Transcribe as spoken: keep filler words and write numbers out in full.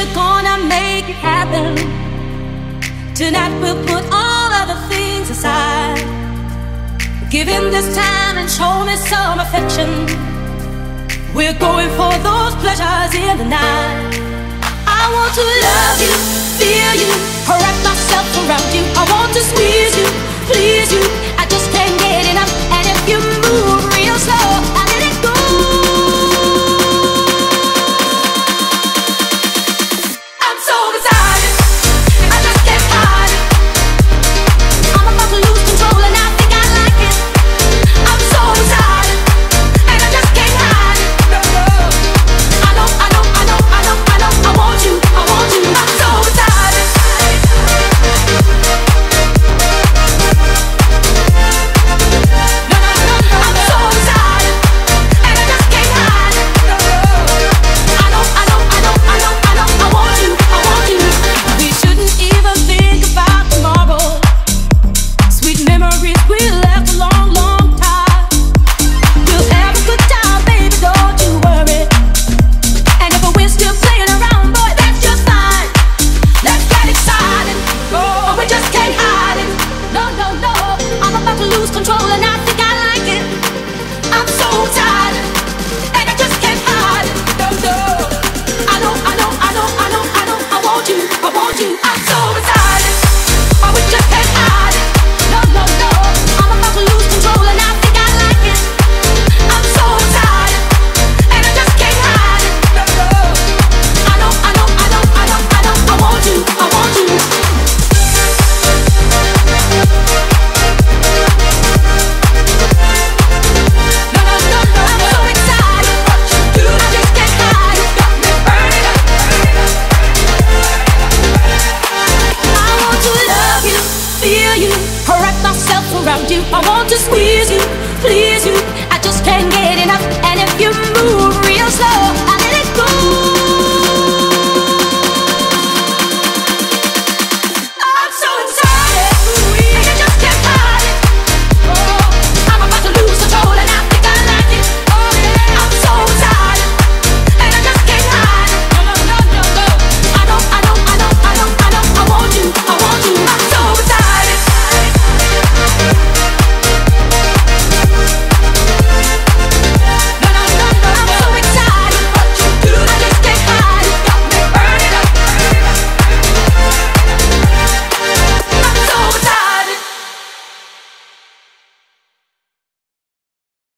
we're gonna make it happen. Tonight we'll put all other things aside. Give him this time and show me some affection. We're going for those pleasures in the night. I want to love you, feel you, wrap myself around you. I want to squeeze you, please you. I just can't get enough. And if you move real slow,